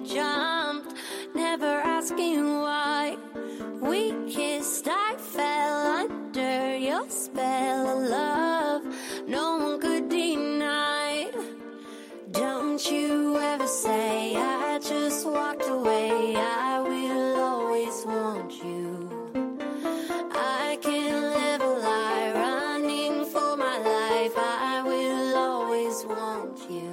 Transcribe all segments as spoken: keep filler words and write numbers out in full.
jumped, never asking why. We kissed, I fell under your spell of love, no one could deny. Don't you ever say I just walked away, I will always want you. I can't live a lie, running for my life, I will always want you.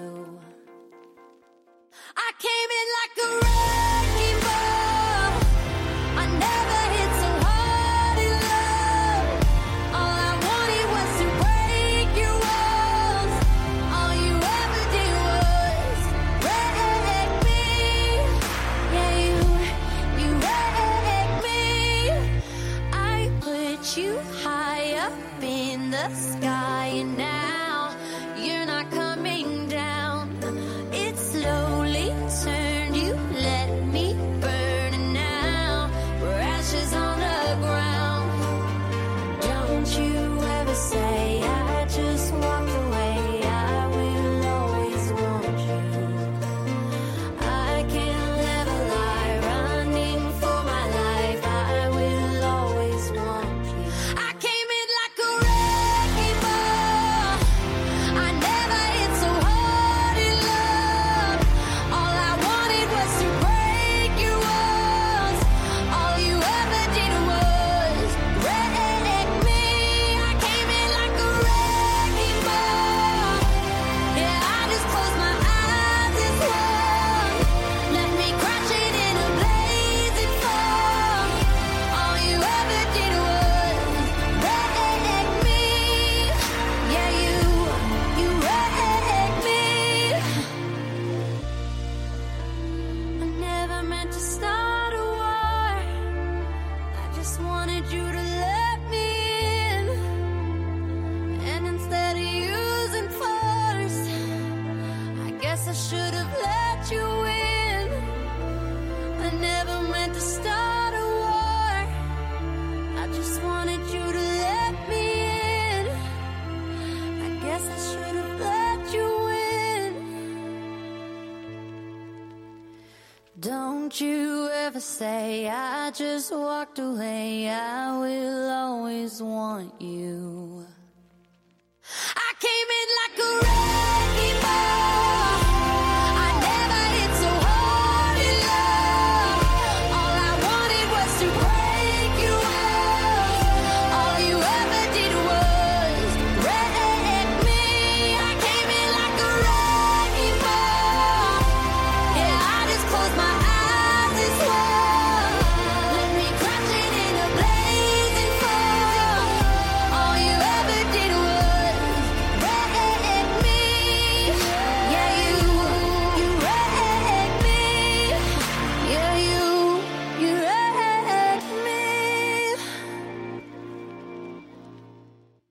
I came in like a wrecking ball, I never hit so hard in love. All I wanted was to break your walls, all you ever did was wreck me. Yeah, you, you wrecked me. I put you high up in the sky, and now you're not coming down. It slowly turned, you let me burn, and now we're ashes on the ground. Don't you ever say I just walked away, I will always want you. I can't live a lie, running for my life, I will always want you. I came in like a wrecking ball, I never hit so hard in love. All I wanted was to break your walls, all you ever did was wreck me. I came in like a wrecking ball, yeah, I just closed my eyes and swung, let me crash it in a blazing fall. All you ever did was wreck me. Yeah, you, you wrecked me. I never meant to start a war, I just wanted you to let me in. And instead of using force, I guess I should have let you in. I never meant to start a war, I just wanted you to let me in. I guess I should have let you in. Don't you ever say I just walked away, I will always want you. I came in like a wrecking ball,